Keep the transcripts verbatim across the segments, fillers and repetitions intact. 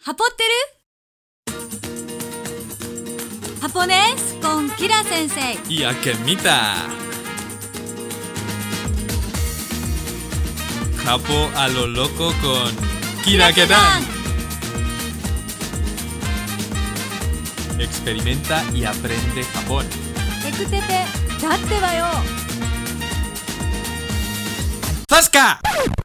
¿Japoteru? Japonés con Kira Sensei. Y Akemita. Japo a lo loco con Kira Kedan. Experimenta y aprende Japón. Ekutete, datte wa yo. ¡Zasca!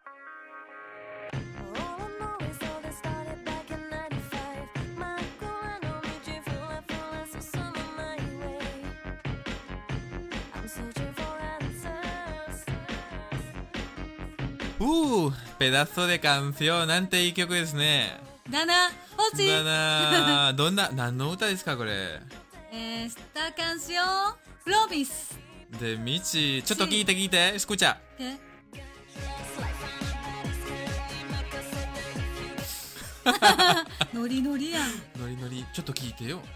Uh, pedazo de canción. Ante ikyoku desu ne. Dana, hoshi. Dana, ¿dónde? ¿Nano uta desu ka, kore? Esta canción, Promise. De Michi. Choto kite kite, escucha. ¿Qué? Nori nori ya. Nori nori, choto kite yo.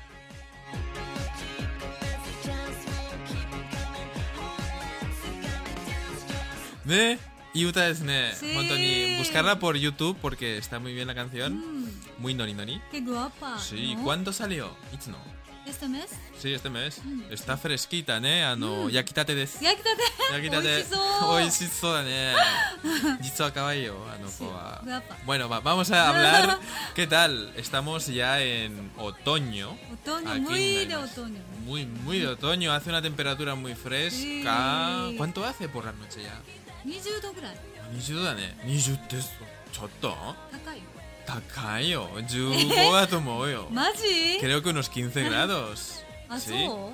¿Ne? Y uta desu ne. Sí. Hontoni, buscarla por YouTube porque está muy bien la canción. Mm, Muy nori nori. qué guapa. Sí, ¿no? ¿cuándo salió? Itsuno. ¿Este mes? Sí, este mes. Mm. Está fresquita, ¿ne? Ano, yakitate desu. Yakitate. Yakitate. Oishishou. Oishishou da ne. Jitsu wa kawaii yo, ano Sí, ko wa. guapa. Bueno, va, vamos a hablar. ¿Qué tal? Estamos ya en otoño. Otoño, Aquí muy en de Naimas. otoño. Muy, muy de otoño. Hace una temperatura muy fresca. Sí. ¿Cuánto hace por la noche ya? veinte度ぐらい。 veinte da ne. veinteってちょっと高いよ。 高いよ。quinceだと思うよ。 マジ？ Creo que unos quince grados. あ、 Sí. そう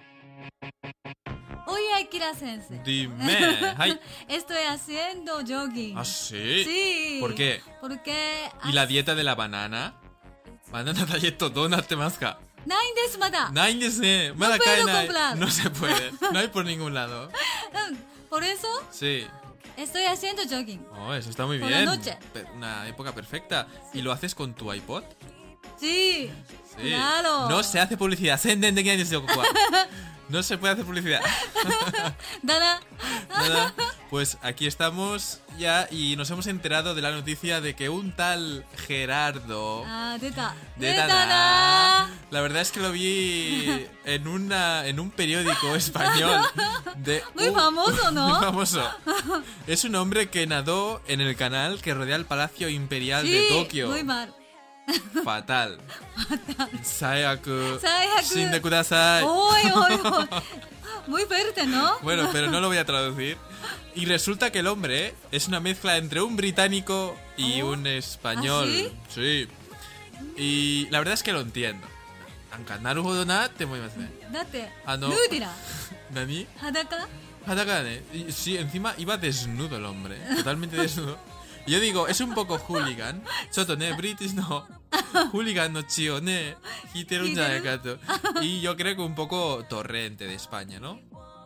？おい、アキラ先生。 Dime. Ay. Estoy haciendo jogging. ¿Ah, sí? Sí. ¿Por qué? Porque ¿Y la dieta de la banana? ¿Banana diet どうなってますか? ないんですまだ。 ないんですね。まだ No 買え puedo ない。 comprar. No se puede. No hay por ningún lado. Por eso Sí. estoy haciendo jogging. Oh, eso está muy Por bien. la noche. Pe- Una época perfecta. ¿Y lo haces con tu iPod? Sí. Sí. Claro. No se hace publicidad. Senden de quién es yo, Cocoa. No se puede hacer publicidad. Dana. Nada. Pues aquí estamos ya y nos hemos enterado de la noticia de que un tal Gerardo... あー、出た。 De 出た Dana. な La verdad es que lo vi en una en un periódico español de Muy un- famoso, ¿no? Muy famoso. Es un hombre que nadó en el canal que rodea el Palacio Imperial ー。 de sí. Tokio. Muy mal. Fatal. Sayaku. 最悪。 Shinde kudasai. おいおいおい。Muy fuerte, ¿no? Bueno, pero no lo voy a traducir. Y resulta que el hombre es una mezcla entre un británico y Oh. un español. ¿Ah, sí? Y la verdad es que lo entiendo. Anka, naruhodo na te moimasu ne. だって、 あのヌーディラ ¿Nani? 裸 Hadaka, ¿eh? Y sí, encima iba desnudo el hombre. Totalmente desnudo. Y yo digo, es un poco hooligan. Choto, ne, British no. Hooligan no chio, ne. Hiteru un janai-ka-to. Y yo creo que un poco torrente de España, ¿no?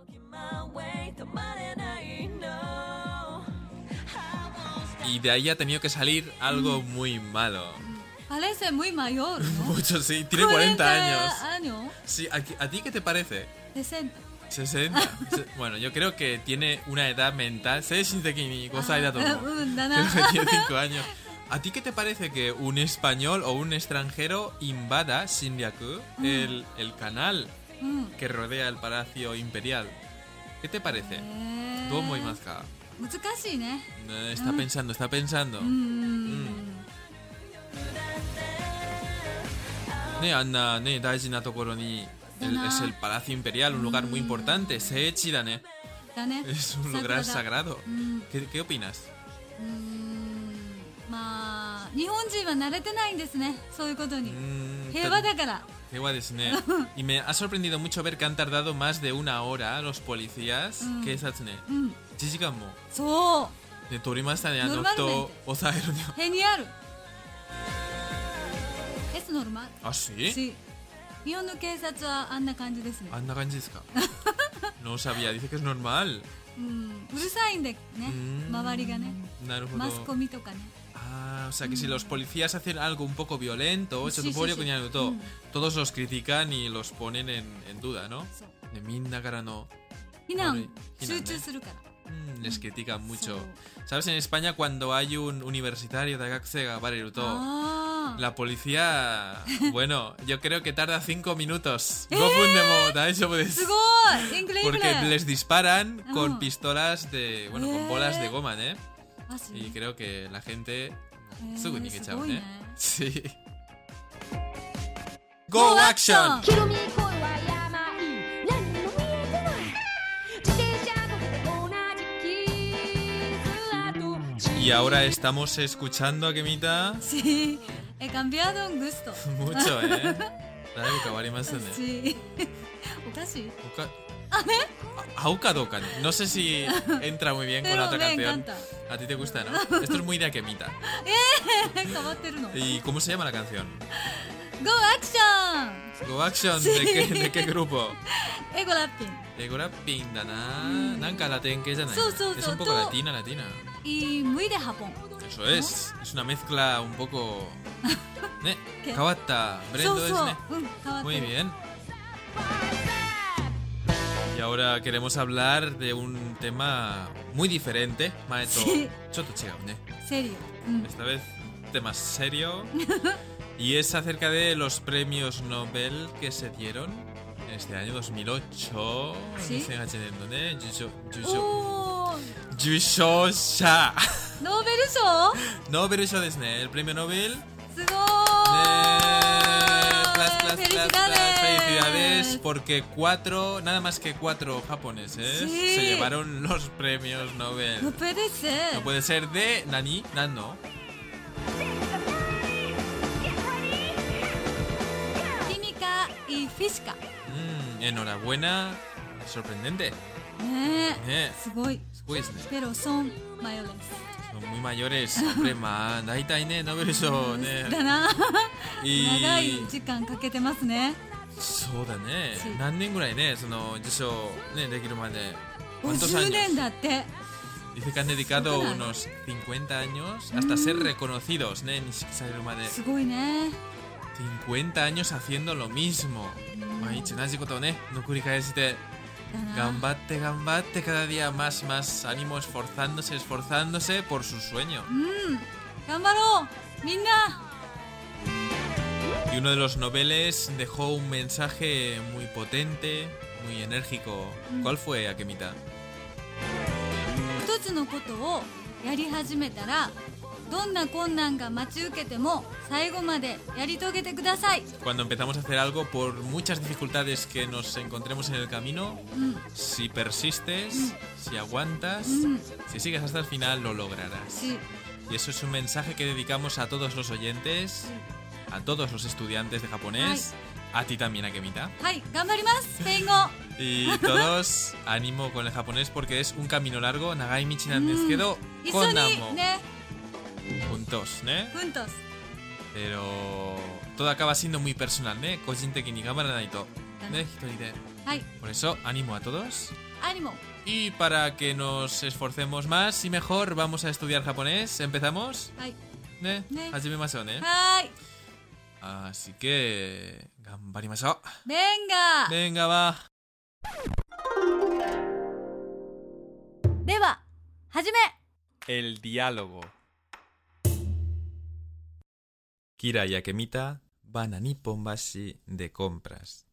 Y de ahí ha tenido que salir algo muy malo. Parece muy mayor, ¿no? Mucho, sí. Tiene cuarenta años. años. Sí, ¿a, ¿a ti qué te parece? sesenta. sesenta. Se- Bueno, yo creo que tiene una edad mental. Sei shinseki ni gozai da tomo. うんだ Creo な。 que tiene cinco años. ¿A ti qué te parece que un español o un extranjero invada, Shinryaku, el, el canal うん。 que rodea el Palacio Imperial? ¿Qué te parece? へー ¿Cómo más acá? 難しいね。 Está pensando, está pensando. うーん。 Ne, Anna, ne, daiji na tokoro ni el- Dana. es el Palacio Imperial, un lugar muy importante. Seichi da ne. だね。 Es un 桜 lugar だ sagrado. うん。 ¿Qué, qué opinas? うーん。まあ、日本人は慣れてないんですね。そういうことに。 Mm, 平和だから。 Igual es, ne. Y me ha sorprendido mucho ver que han tardado más de una hora los policías. Mm. ¿Qué es ne? うん。 Jijikan mo. そう。 De torimashita ne, ano Normalmente. fito osaeru ne. 辺にある。Es normal. ¿Ah, sí? Sí. 日本の警察はあんな感じですね。 Anda kanji desu ka? No sabía, dice que es normal. うん。うるさいんでね。 Mm, 周りがね。 Naruhodo. マスコミとかね。 Ah, o sea que si los policías hacen algo un poco violento, Sí, eso sí, tuporio sí. que ni anoto, Mm. todos los critican y los ponen en, en duda, ¿no? そう。 De minna kara no. 避難、 Bueno, 集避難ね。 中するから。 Mm, les critican mucho. So. ¿Sabes? En España cuando hay un universitario de Gakusei ga bareru to, ああー La policía, bueno, yo creo que tarda cinco minutos.ごふんでも大丈夫です。 すごいインクレイブル Porque les disparan con Ah. pistolas de, bueno, con bolas de Eh. goma, ¿eh? マジ Y creo que la gente へーすぐ逃げちゃうね。 すごいね Sí. Go Go action! アクション広見恋は病何も見えてない自転車こげで同じ傷跡 Y ahora estamos escuchando a Kemita Sí, he cambiado un gusto. mucho, ¿eh? だいぶ変わりますね。 Sí. おかしい Oca- A- Auca Doka, ¿no? No sé si entra muy bien con la Pero otra me canción. encanta. A ti te gusta, ¿no? Esto es muy de Akemita. 変わってるの ¿Y cómo se llama la canción? Go Action! Go Action, ¿de qué, de qué grupo? エゴラッピン Ego Rapping だな。なんかラテン系じゃない。 そうそうそう。 Es un poco latina, latina. y muy de Japón. Eso es. Es una mezcla un poco... ¿Ne? ¿Qué? 変わったブレンドですね。 そうそう、うん、変わって Muy る bien. Y ahora queremos hablar de un tema muy diferente. Maeto, Sí. ちょっと違うね。 セリオ、うん、 Esta vez tema serio. Y es acerca de los premios Nobel que se dieron en este año dos mil ocho. ¿Sí? にせんはちねんのね、受賞、受賞、 おー受賞者。 ノーベル賞ノーベル賞ですね。El premio Nobel. すごーい Plas, plas, plas, ¡Felicidades! plas, felicidades, porque cuatro, nada más que cuatro japoneses Sí. se llevaron los premios Nobel. のペです No puede ser de Nani, Nano. キミカyフィシカ Mm, enhorabuena, sorprendente. ねえ Ne, すごい pues, ne, ペロソンマヨネ son muy mayores, hombre, ma, daitai ne, Nobel 賞 ne. スだな Y 長い時間かけてますねそうだね Sí. 何年ぐらいねその受賞ねできるまで¿Cuántos ごじゅう años? ねんだって Dice que han dedicado Súper. unos cincuenta años hasta ser reconocidos, ¿eh? Ni siquiera madre. すごいね cincuenta años haciendo lo mismo. 毎日同じことをね、の繰り返して、 だな頑張って頑張ってcada día más, más ánimo, esforzándose, esforzándose por su sueño. うん頑張ろうみんな Y uno de los noveles dejó un mensaje muy potente, muy enérgico. ¿Cuál fue, Akemita? 一つのことをやり始めたらどんな困難が待ち受けても最後までやり遂げてください Cuando empezamos a hacer algo, por muchas dificultades que nos encontremos en el camino, うん si persistes, si aguantas, うん si sigues hasta el final, lo lograrás. し Y eso es un mensaje que dedicamos a todos los oyentes, a todos los estudiantes de japonés, a ti también, Akemita. はい頑張りますスペイン語 Y todos, ánimo con el japonés porque es un camino largo, nagai michi nan desu kedo, 一緒 con に amo, ね juntos, ¿ne? フントス Pero todo acaba siendo muy personal, ¿ne? Kojin-teki ni gamaranai to, ¿ne? Hitori de. はい Por eso, ánimo a todos. アニモ Y para que nos esforcemos más y mejor, vamos a estudiar japonés. ¿Empezamos? はい ¿Ne? Ne. Hajimemashou, ¿ne? はーい Así que... Gambarimashou. レンガ Venga, va. では始め El diálogo. Kira y Akemita van a Nipponbashi de compras.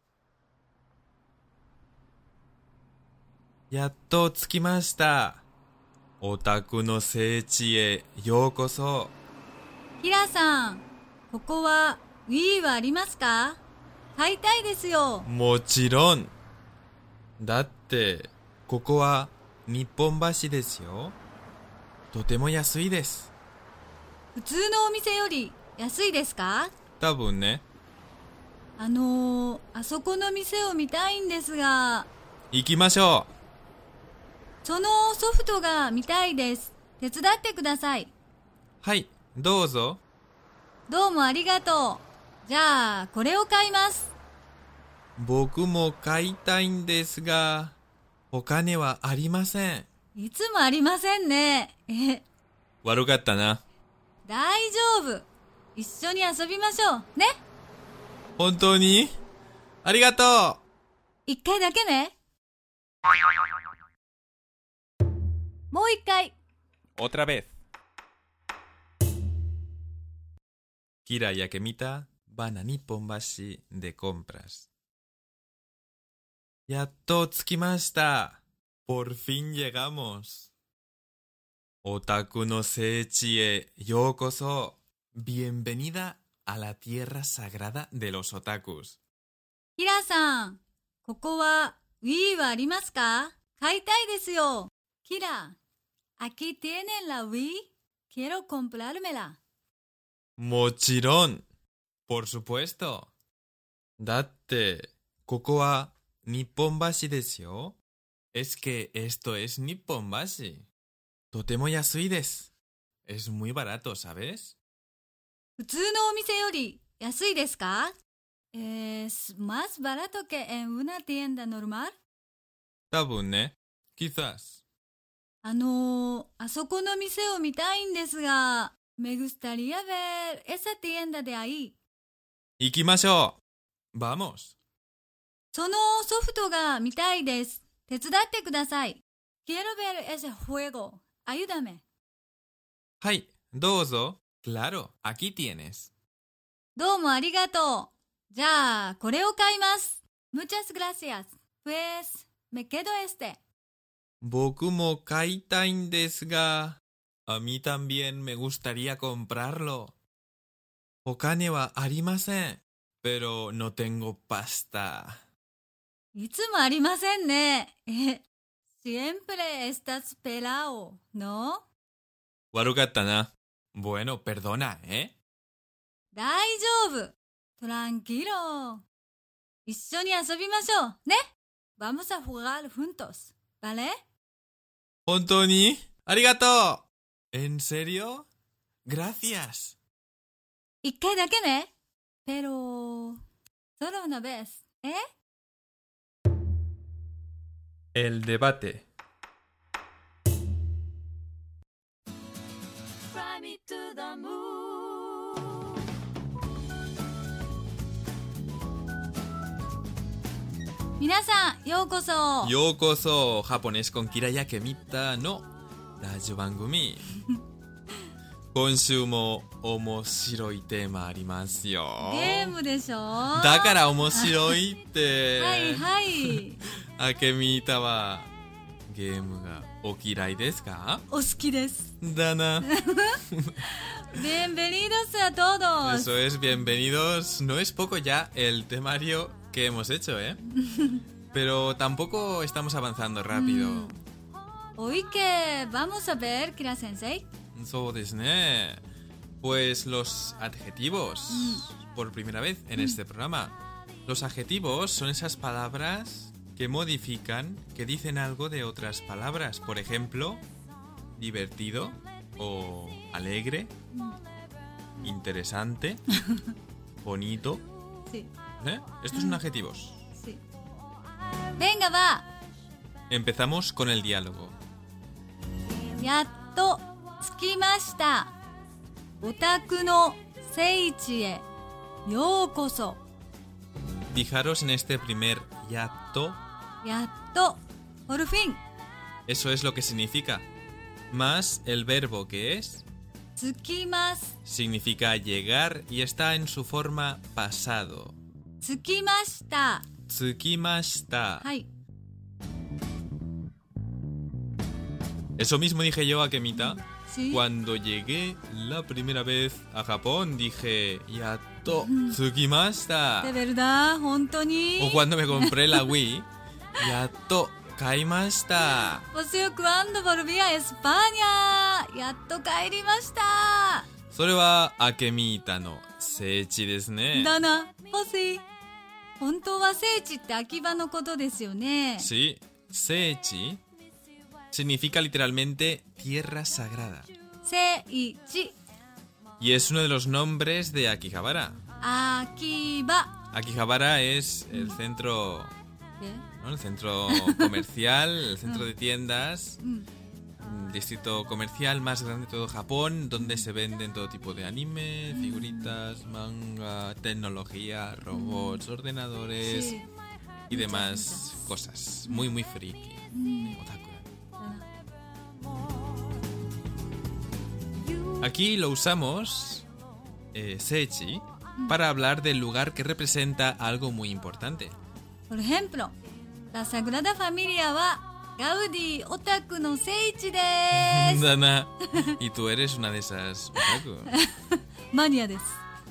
やっと着きました。オタクの聖地へようこそ。 ヒラさんここは Wii はありますか買いたいですよもちろん。だってここは日本橋ですよ。とても安いです。 普通のお店より安いですか多分ね。 あのー、あそこの店を見たいんですが行きましょう。 そのソフトが見たいです手伝ってくださいはい、どうぞ。 どうもありがとうじゃあこれを買います僕も買いたいんですが、お金はありません。 いつもありませんねえ悪かったな。 大丈夫一緒に遊びましょうね本当に？ありがとう。 一回だけねもう一回 Otra vez. Kira y Akemita van a Nipponbashi de compras. ¡Yatto tsukimashita! ¡Por fin llegamos! Otaku no seichi e youkoso. Bienvenida a la tierra sagrada de los otakus. キラさん、ここは Wii はありますか？買いたいですよ。キラ、aquí tienen la Wii. Quiero comprármela. ¡Mochirón! ¡Por supuesto! Datte, koko wa Nipponbashi desu yo. Es que esto es Nipponbashi. Totemo yasui desu. Es muy barato, ¿sabes? 普通のお店より安いですか？Es más barato que en una tienda normal. Tabun ne. Quizás. あのー、あそこの店を見たいんですが、me gustaría ver esa tienda de ahí. ¡Ikimashou! ¡Vamos! そのソフトが見たいです。手伝ってください。Quiero ver ese juego. Ayúdame. ¡Hai! ¡Dozo! ¡Claro! ¡Aquí tienes! どうもありがとう。じゃあ、これを買います。Muchas gracias. Pues, me quedo este. Boku mo kaitaiんですが, a mí también me gustaría comprarlo. Okane wa arimasen, pero no tengo pasta. いつもありませんね。え、siempre estás pelado, ¿no? Warukatta na. Bueno, perdona, ¿eh? 大丈夫。Tranquilo. 一緒に遊びましょう。ね。Vamos a jugar juntos, ¿vale? ¿Hontoni? ¡Arigato! ¿En serio? Gracias. 一回だけね。Pero, solo una vez, ¿eh? El debate. Fly me to the moon. 皆さん、ようこそ。 Yokoso, japonés con Kira y Akemita no radio bangumi. 今週も面白いテーマありますよ。 ゲームでしょ。 だから面白いって。 はいはい。 Akemitaはゲームがお嫌いですか？ お好きです。 だな。 Bienvenidos a todos. Eso es, bienvenidos. No es poco ya el temario que hemos hecho, ¿eh? Pero tampoco estamos avanzando rápido. Hoy que vamos a ver, Kira Sensei. So desu ne. Pues los adjetivos, por primera vez en este programa. Los adjetivos son esas palabras que modifican, que dicen algo de otras palabras. Por ejemplo, divertido o alegre, interesante, bonito. Sí. ¿Eh? Estos son adjetivos. Sí. Venga, va. Empezamos con el diálogo. やっと着きました。オタクの聖地へようこそ。 Fijaros en este primer yatto. やっと、por fin. Eso es lo que significa. Más el verbo que es 着きます。 significa llegar y está en su forma pasado. 着きました。 Tsukimashita. はい。 Eso mismo dije yo a Akemita. Sí. Cuando llegué la primera vez a Japón dije Yatto tsukimashita. ¿De verdad? 本当に O cuando me compré la Wii Yatto kaimashita. Pues yo cuando volví a España やっと帰りました。 それはAkemitaの聖地ですね。 だな、ポシ。本当は聖地って秋葉のことですよね。 Sí, Seichi significa literalmente tierra sagrada. 聖地。 Y es uno de los nombres de Akihabara. 秋葉。 Akihabara es el centro, え ¿no? El centro comercial, el centro de tiendas, うん。 un distrito comercial más grande de todo Japón, donde se venden todo tipo de anime, figuritas, manga, tecnología, robots, ordenadores し y demás cosas. Muy, muy friki. うん。 Otaku. だな Aquí lo usamos eh, seichi para hablar del lugar que representa algo muy importante. por ejemplo, la Sagrada Familia はガウディオタクの聖地です。 Dana, y tú eres una de esas otaku. マニアです。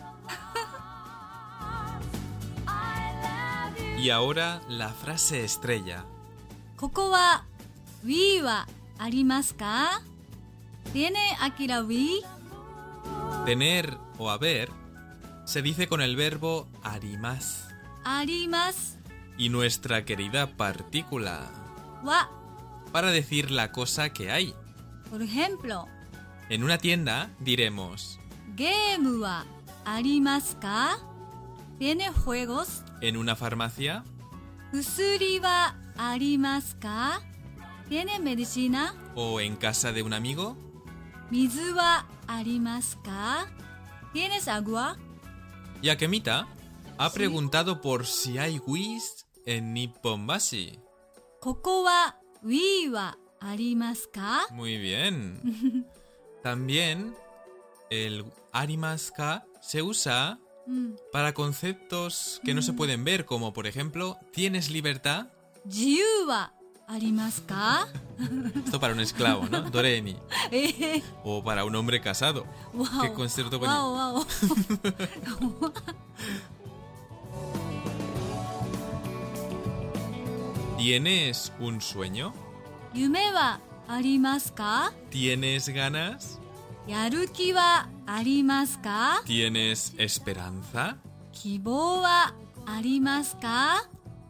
Y ahora la frase estrella. ここは Wii はありますか？ ¿Tiene Akira Wii? Tener o haber se dice con el verbo arimas. あります Y nuestra querida partícula は para decir la cosa que hay. por ejemplo, En una tienda diremos, ゲームはありますか？ ¿Tiene juegos? en una farmacia, 薬はありますか？ ¿Tiene medicina? o en casa de un amigo. 水はありますか？ ¿Tienes agua? Y Akemita ha preguntado por si hay Wiis en Nipponbashi. ここは Wii はありますか？ Muy bien. También el arimaska se usa うん、 para conceptos que no se pueden ver, como por ejemplo, ¿tienes libertad? 自由はありますか？ Esto para un esclavo, ¿no? Doreni. えー、 O para un hombre casado. わ Que お concepto con わおわお ¿Tienes un sueño? 夢はありますか？ ¿Tienes ganas? やる気はありますか？ ¿Tienes esperanza? 希望はありますか？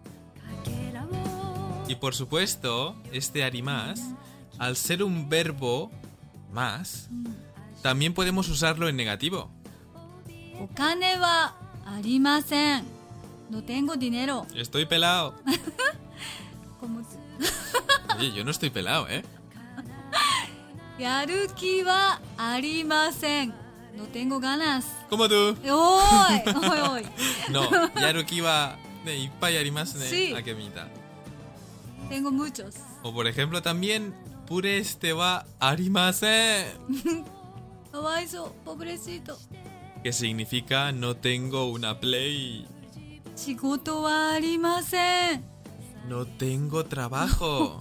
Y por supuesto, este arimas, al ser un verbo más, también podemos usarlo en negativo. お金はありません。No tengo dinero. Estoy pelado. Como- Oye, yo no estoy pelado, ¿eh? やる気はありません。No tengo ganas. Como tú. おーいおいおい No, yaruki wa ne, ippai arimasu ne, Sí. Akemita. Tengo muchos. O por ejemplo también, pureste wa arimasen, かわいそう。ポブレシート。 que significa no tengo una play, 仕事はありません。 no tengo trabajo.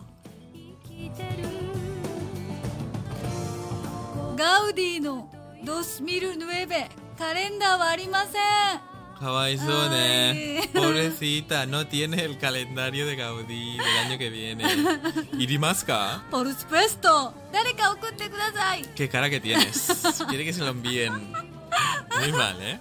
ガウディのドスミルヌエベカレンダーはありません。 Kawaisou ne. Ay. Pobrecita, no tiene el calendario de Gaudí del año que viene. ¿Irimasu ka? ポルスプレスト誰か送ってください。 ¿Qué cara que tienes? Quiere que se lo envíen. Muy mal, ¿eh?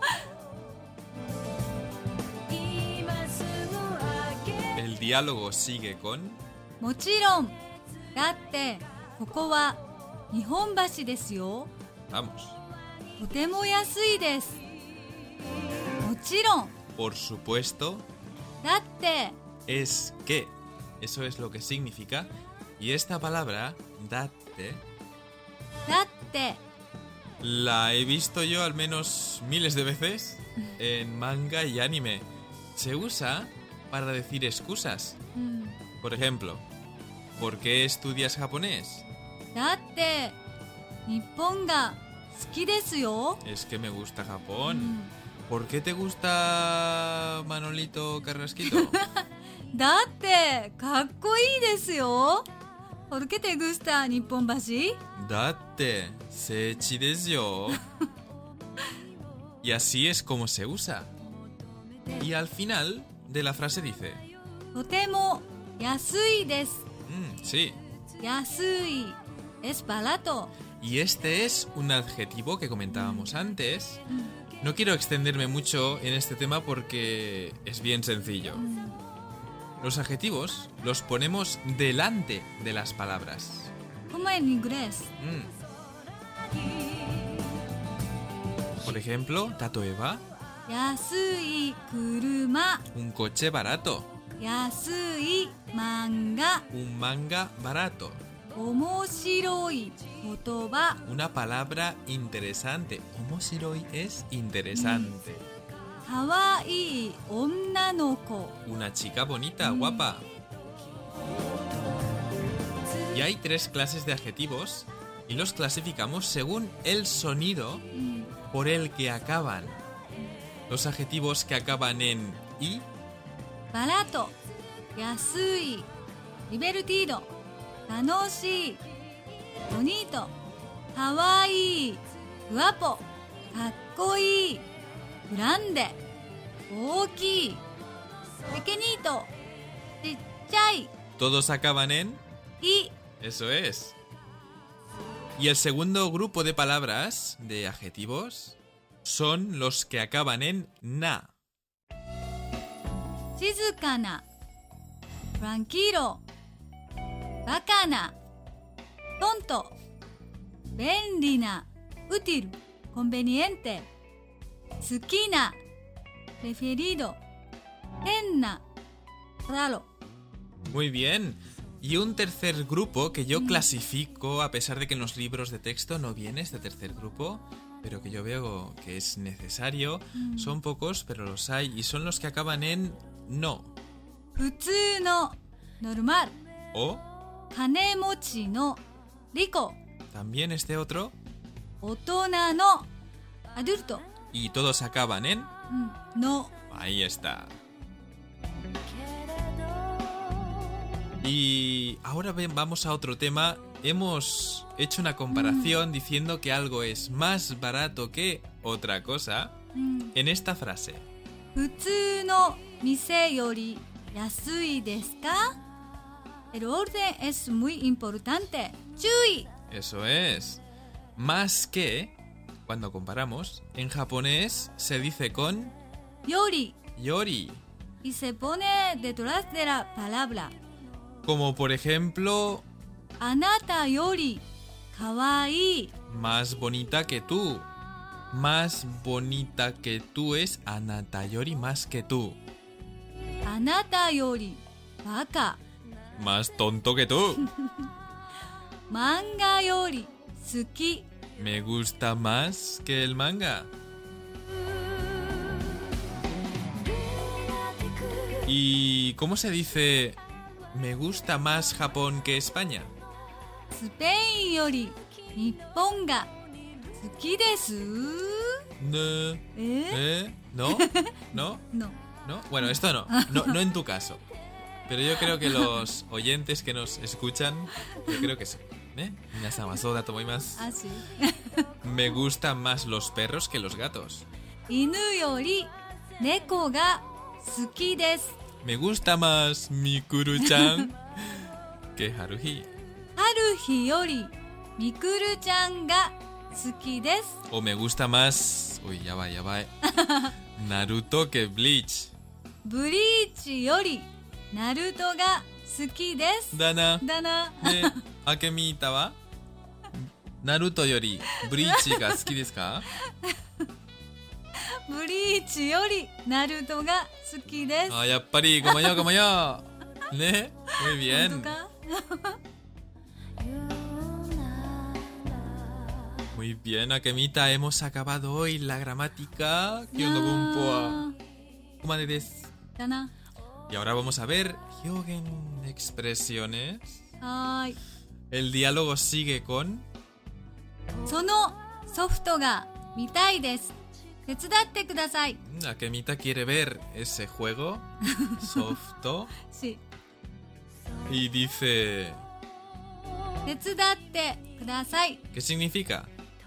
El diálogo sigue con... もちろん。だってここは日本橋ですよ。 Vamos. とても安いです。もちろん。 Por supuesto, だって es que. Eso es lo que significa. Y esta palabra, date, だって la he visto yo al menos miles de veces en manga y anime. Se usa para decir excusas. うん、 Por ejemplo, ¿por qué estudias japonés? だって日本が好きですよ。 Es que me gusta う Japón. ん、 ¿Por qué te gusta Manolito Carrasquito? だってかっこいいですよ。¿Por qué te gusta 日本橋？ Date, sechi desu yo. Y así es como se usa. Y al final de la frase dice, とても安いです。 "Mm, sí." 安い es barato. Y este es un adjetivo que comentábamos antes. No quiero extenderme mucho en este tema porque es bien sencillo. Los adjetivos los ponemos delante de las palabras. Como en inglés. Mm. Por ejemplo, tatoeba, 安い車、 un coche barato, 安い漫画、 un manga barato, 面白い言葉、 una palabra interesante. Omoshiroi es interesante. かわいい女の子。 Una chica bonita, guapa. Y hay tres clases de adjetivos y los clasificamos según el sonido por el que acaban. Los adjetivos que acaban en i, バラと安いリベルティード楽しいボニートかわいいグアポかっこいいグランデ大きいペケニートちっちゃい todos acaban en... い Eso es. Y el segundo grupo de palabras, de adjetivos, son los que acaban en na. 静かなトランキーロバカなトント便利なウティルコンベニエンテ好きなプレフェリード変なraro. Muy bien. Y un tercer grupo que yo clasifico, a pesar de que en los libros de texto no viene este tercer grupo, pero que yo veo que es necesario, son pocos, pero los hay, y son los que acaban en no. 普通のノルマル O 金持ちのリコ también este otro, 大人のアダルト y todos acaban en... の Ahí está. Y ahora ven, vamos a otro tema. Hemos hecho una comparación diciendo que algo es más barato que otra cosa en esta frase. 普通の店より安いですか El orden es muy importante. 注意 Eso es. Más que, cuando comparamos, en japonés se dice con より yori. y se pone detrás de la palabra. Como por ejemplo, あなたよりかわいい más bonita que tú. Más bonita que tú es anata yori más que tú. あなたよりバカ Más tonto que tú. 漫画より好き Me gusta más que el manga. ¿Y cómo se dice me gusta más Japón que España? スペインより日本が好きです No. え ¿Eh? ¿No? ¿No? No. ¿No? Bueno, esto no. No, no en tu caso. Pero yo creo que los oyentes que nos escuchan, yo creo que sí. ¿Eh? Minasan wa sou da tomoimasu. あし Me gustan más los perros que los gatos. 犬より猫が好きです Me gusta más Mikuru-chan que Haruhi. 春日よりみくるちゃんが好きです O me gusta más... Uy, ya va, ya va. Naruto que Bleach. ブリーチよりナルトが好きです Dana. だな De Akemita wa Naruto yori Bleach ga suki desu ka? ブリーチよりナルトが好きです Ah, yappari, como yo, como yo. ¿Ne? Muy bien. 本当か Muy bien, Akemita. Hemos acabado hoy la gramática. Kyondo Gunpoa. Kumade desu. だな Y ahora vamos a ver Hyogen expresiones. はーい El diálogo sigue con... そのソフトが見たいです手伝ってください Akemita quiere ver ese juego. Softo. し Y dice... 手伝ってください ¿Qué significa?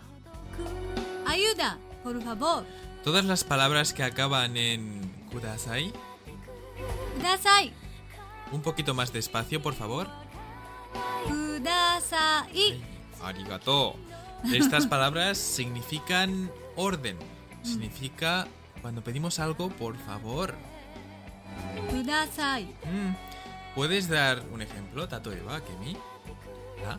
ayuda por favor Todas las palabras que acaban en kudasai. ください Un poquito más despacio, por favor. ください Arigato. Estas palabras significan orden. Significa cuando pedimos algo, por favor. ください Mm. ¿Puedes dar un ejemplo, Tatoeba, Akemi? ¿Ah?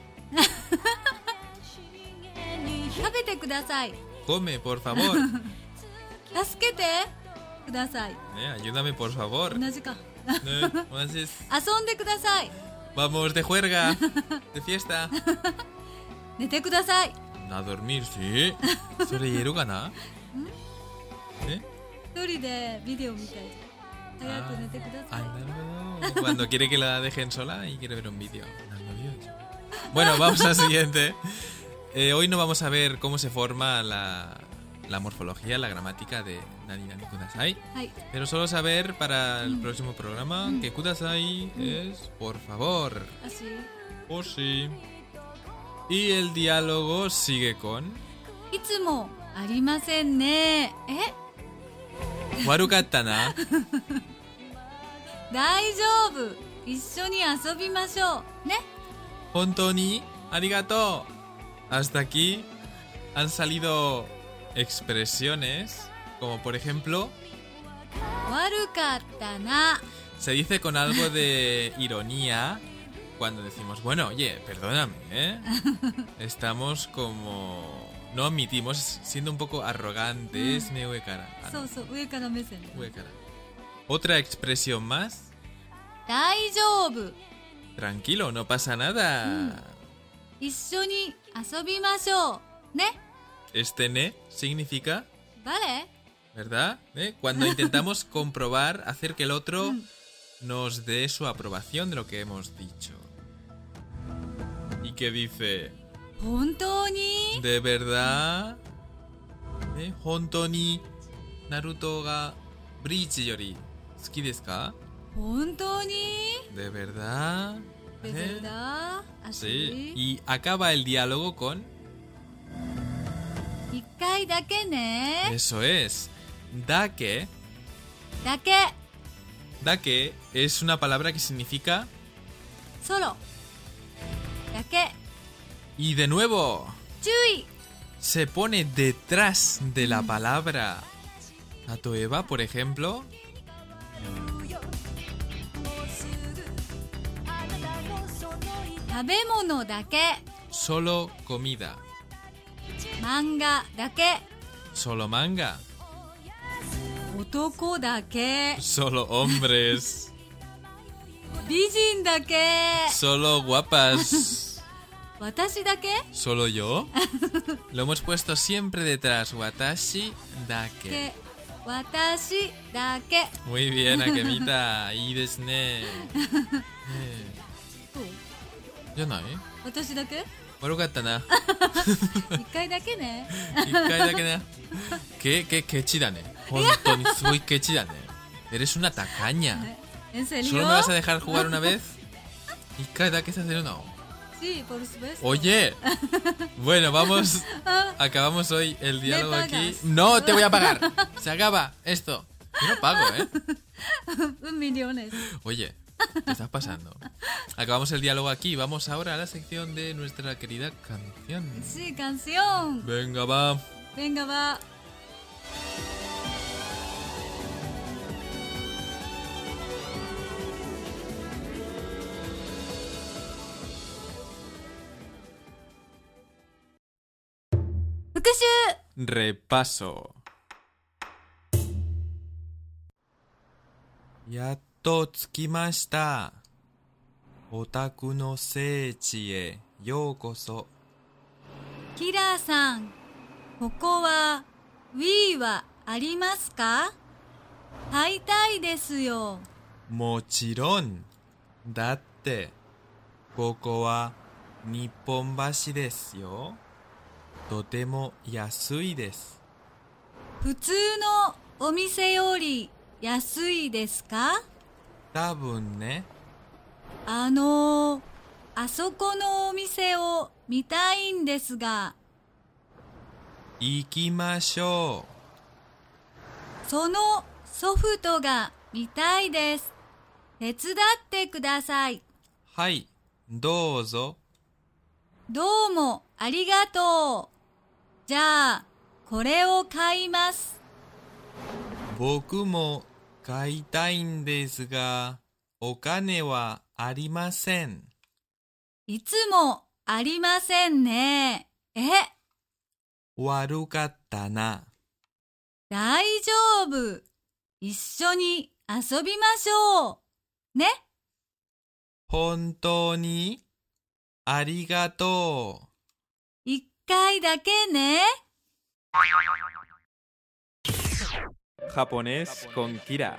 食べてください Come, por favor. 助けてください Eh, ayúdame, por favor. 同じか Eh, entonces, 遊んでください vamos de juerga, de fiesta. 寝てください A dormir, sí. ¿Sore hieru gana? ¿Eh? 一人でビデオ見たい早く寝てくださ Ay, い no. Cuando quiere que la dejen sola y quiere ver un vídeo. Bueno, vamos al siguiente. Eh, hoy no vamos a ver cómo se forma la, la morfología, la gramática de nani nani kudasai. はい Pero solo saber para el próximo programa que kudasai es por favor. あし O sí. Y el diálogo sigue con いつもありませんね。え Warukatta na. 大丈夫、一緒に遊びましょうね。 Hontoni, arigato. Hasta aquí han salido expresiones como por ejemplo 悪かったな。 se dice con algo de ironía cuando decimos, bueno, oye, perdóname, ¿eh? Estamos como... no admitimos, siendo un poco arrogantes, me uekara. Ah, そうそう、上から目線。 no, uekara. Otra expresión más. 大丈夫、 Tranquilo, no pasa nada. 一緒に遊びましょうね。 Este ne significa, 誰 ¿verdad? ¿Eh? Cuando intentamos comprobar, hacer que el otro nos dé su aprobación de lo que hemos dicho. ¿Y qué dice? 本当に ¿De verdad? ¿Eh? ¿Hontoni Naruto ga Bleach yori suki desu ka? 本当に ¿De verdad? で ¿Eh? だあ Sí. し Y acaba el diálogo con 一回だけね。 eso es. Dake. だけ Dake es una palabra que significa ソロだけ y de nuevo 注意 se pone detrás de la palabra. Tatoeba, por ejemplo, 食べ物だけ solo comida, 漫画だけ solo manga, 男だけ solo hombres, 美人だけ solo guapas, 私だけ solo yo. Lo hemos puesto siempre detrás. Watashi dake. け私だけ Muy bien, Akemita. Y desu ne. Eh, そう ¿ya no, eh? 私だけ Warukatta na. 一回だけね Ikkai dake na. Qué, qué kechi da ne. Honto ni sugoi kechi da ne. Eres una tacaña. えんせり ¿Solo よ me vas a dejar jugar una vez? Ikkai dake saseru no. Sí, por supuesto. Oye. Bueno, vamos. Ah, Acabamos hoy el diálogo ¿Me aquí. pagas? No te voy a pagar. Se acaba esto. Yo no pago, ¿eh? un millones. Oye, ¿qué estás pasando? Acabamos el diálogo aquí. Vamos ahora a la sección de nuestra querida canción. Sí, canción. Venga, va. Venga, va. Repaso. やっと着きました。オタクの聖地へようこそ。 キラーさん、ここは Wii はありますか？買いたいですよ。 もちろん。だって、ここは日本橋ですよ。とても安いです。 普通のお店より安いですか？ 多分ね。 あのー、あそこのお店を見たいんですが。 行きましょう。そのソフトが見たいです。手伝ってください。 はい、どうぞ。 どうもありがとう。じゃあ、これを買います。 僕も買いたいんですが、お金はありません。 いつもありませんね。え？ 悪かったな。 大丈夫。一緒に遊びましょう。ね？ 本当に？ありがとう。 一回だけね。 Japonés con Kira.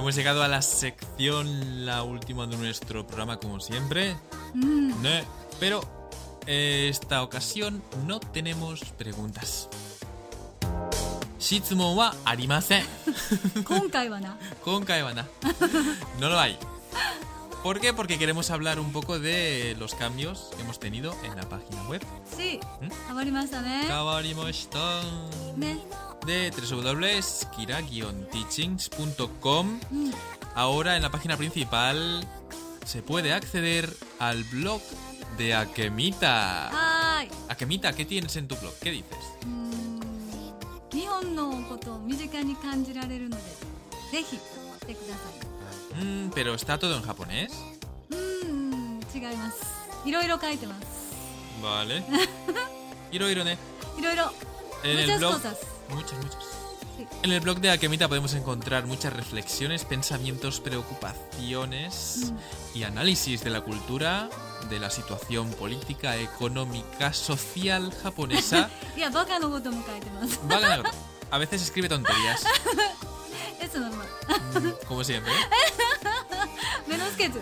Hemos llegado a la sección, la última de nuestro programa, como siempre. うん Ne, Pero eh, esta ocasión no tenemos preguntas. 質問はありません。 今回はな今回はな。No lo hay. ¿Por qué? Porque queremos hablar un poco de los cambios que hemos tenido en la página web. し ¿Mm? 変わりましたね Kawarimashita. ね De doble u doble u doble u punto kira guion teachings punto com. うん Ahora en la página principal se puede acceder al blog de Akemita. はーい Akemita, ¿qué tienes en tu blog? ¿Qué dices? うーん日本のことを身近に感じられるのでぜひ来てくださ Mm, pero está todo en japonés. いうーん違いますいろいろ書いてます Vale. Iro, iro, ne. いろいろ En el muchas blog. cosas Muchas, muchas. Sí. En el blog de Akemita podemos encontrar muchas reflexiones, pensamientos, preocupaciones y análisis de la cultura, de la situación política, económica, social japonesa. いやバカのことも書いてます Vale, algo. A veces escribe tonterías, Eso normal mm, como siempre. 目のつけず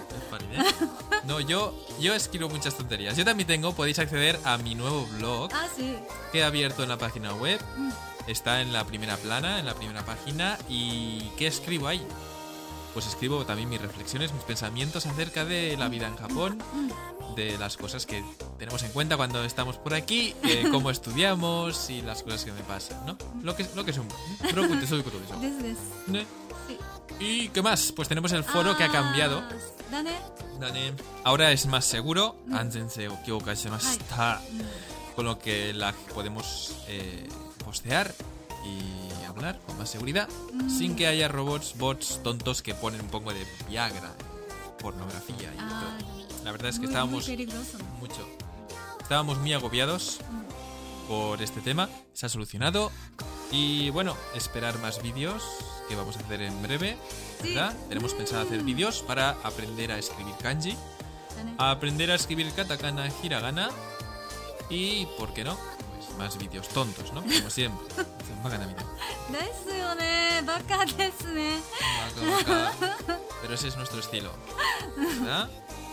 No, yo, yo escribo muchas tonterías. Yo también tengo, podéis acceder a mi nuevo blog あし que he abierto en la página web. うん Está en la primera plana, en la primera página. ¿Y qué escribo ahí? Pues escribo también mis reflexiones, mis pensamientos acerca de la vida en Japón, de las cosas que tenemos en cuenta cuando estamos por aquí, eh, cómo estudiamos y las cosas que me pasan, ¿no? Lo que, lo que son. Creo soy todo eso. ですです ¿Ne? Sí. ¿Y qué más? Pues tenemos el foro que ha cambiado. あーだね Dane. Ahora es más seguro. Anzense o kyokashimashita. うん Con lo que la podemos eh, postear y hablar con más seguridad, Mm. sin que haya robots, bots tontos que ponen un poco de Viagra, pornografía y あ todo. La verdad es ー que muy- muy estábamos peligroso, ¿no? mucho, estábamos muy agobiados por este tema. Se ha solucionado y bueno, esperar más vídeos que vamos a hacer en breve, ¿verdad? Sí. Tenemos pensado hacer vídeos para aprender a escribir kanji, だね a aprender a escribir katakana, hiragana y, ¿por qué no? Pues más vídeos tontos, ¿no? Como siempre. Bacana video. ですよねバカですね Baca, baca. Pero ese es nuestro estilo, ¿verdad?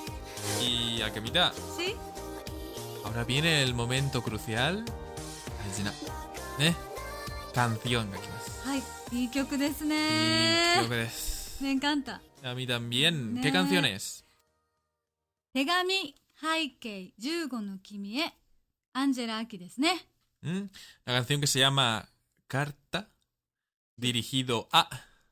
Y Akemita, し ahora viene el momento crucial. Daijina. ¿Eh? Canción que aquí más. はいいい曲です Y ね creo que es. Me encanta A mí también. Ne. ¿Qué canción es? 手紙背景じゅうごの君へアンジェラ・アキですね ¿Mm? La canción que se llama Carta, dirigido a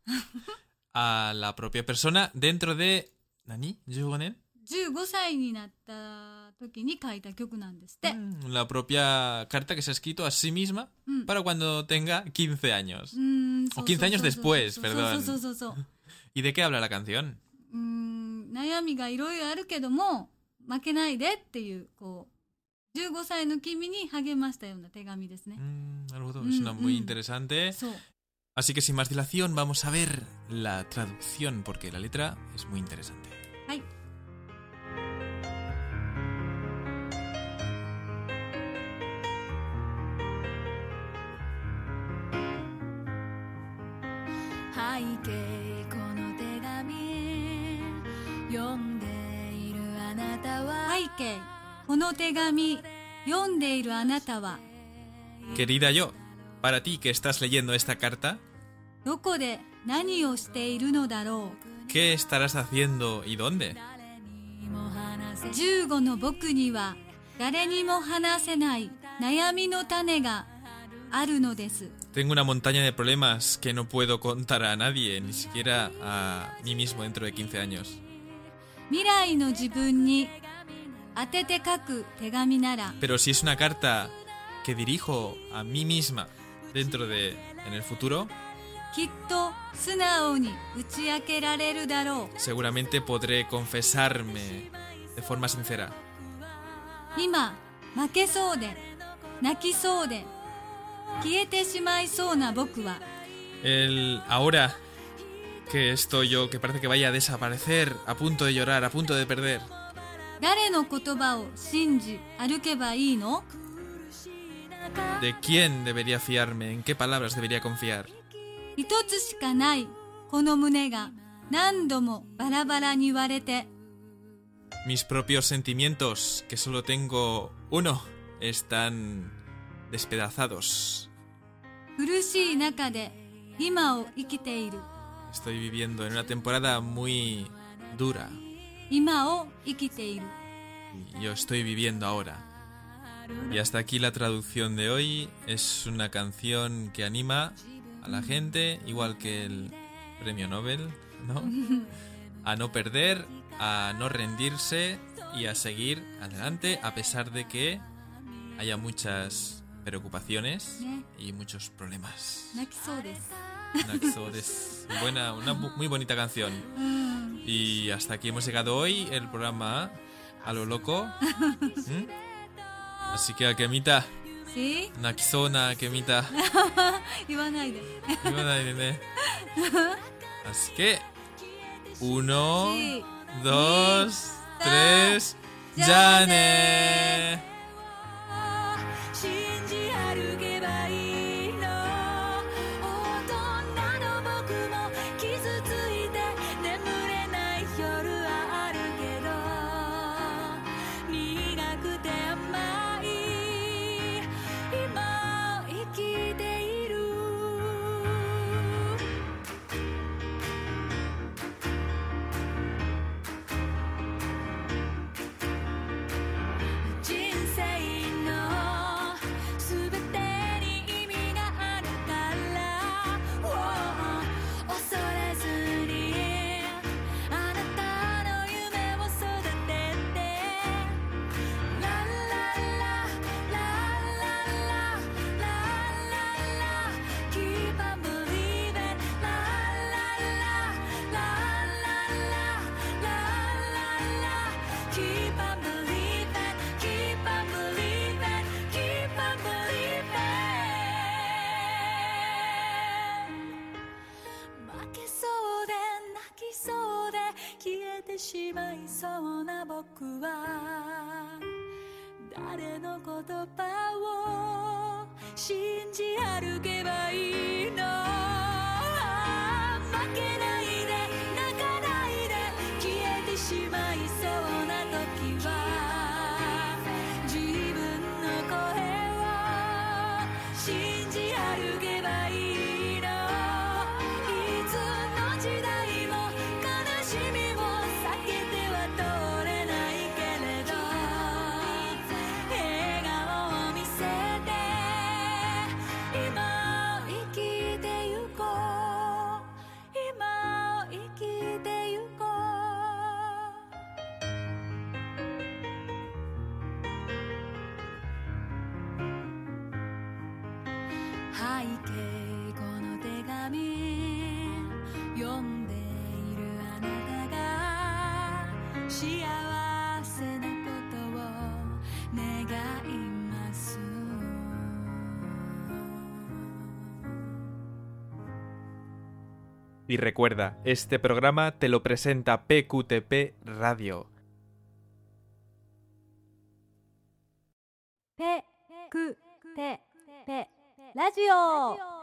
a la propia persona dentro de ¿Nani? ¿quince nen? じゅうごさいになった時に書いた曲なんですって、 Mm, La propia carta que se ha escrito a sí misma うん para cuando tenga quince años. うーん O quince años después, そうそう perdón. そうそうそうそう ¿Y de qué habla la canción? うーん悩みがいろいろあるけども負けないでっていうこうじゅうごさいの君に励ましたような手紙ですね、 Mm, algo- Mm, suena muy mm. interesante. そう Así que sin más dilación vamos a ver la traducción porque la letra es muy interesante. はい背景この手紙読んでいるあなたは背景この手紙読んでいるあなたは Querida yo, para ti que estás leyendo esta carta, どこで何をしているのだろ ¿qué estarás haciendo y dónde? うじゅうごの僕には誰にも話せない悩みの種があるのです Tengo una montaña de problemas que no puedo contar a nadie, ni siquiera a mí mismo dentro de quince años. 未来の自分に当てて書く手紙なら Pero si es una carta que dirijo a mí misma dentro de en el futuro, きっと素直に打ち明けられるだろ seguramente podré confesarme de forma sincera. う今負けそうで泣きそうで消えてしまいそうな僕は El ahora que estoy yo, que parece que vaya a desaparecer, a punto de llorar, a punto de perder, 誰の言葉を信じ歩けばいいの ¿de quién debería fiarme? ¿En qué palabras debería confiar? 一つしかないこの胸が何度もバラバラに割れて Mis propios sentimientos, que solo tengo uno, están despedazados. 苦しい中で今を生きている Estoy viviendo en una temporada muy dura. 今を生きている Y yo estoy viviendo ahora. Y hasta aquí la traducción de hoy. Es una canción que anima a la gente, igual que el premio Nobel, ¿no? A no perder, a no rendirse y a seguir adelante a pesar de que haya muchas preocupaciones y muchos problemas. 泣きそうです Naxo des- Buena, una bu- muy bonita canción. Y hasta aquí hemos llegado hoy, el programa a lo loco. ¿Mm? Así que, Akemita, し Nakisona, Akemita. 言わないで Así que, uno, Sí. dos, tres, ya ne. 信じ歩けばいいの大人の僕も傷ついて眠れない夜はあるけど苦くて甘い今を生きている人生のすべてに意味があるから、oh、恐れずにあなたの夢を育ててララララララララ Keep on believing ラララララララ Keep on believing Keep on believing Keep on believing 負けそうで泣きそうで消えてしまいそうな僕は誰の言葉を信じ歩けばいいの負けないで泣かないで消えてしまいそうな時は自分の声を信じ歩けばいいのいつの時代も悲しみを避けては通れないけれど笑顔を見せて今を生きてゆこう今を生きてゆこう背景この手紙読んでいるあなたが幸せなことを願います Y recuerda, este programa te lo presenta P Q T P Radio. ペクテペラジオ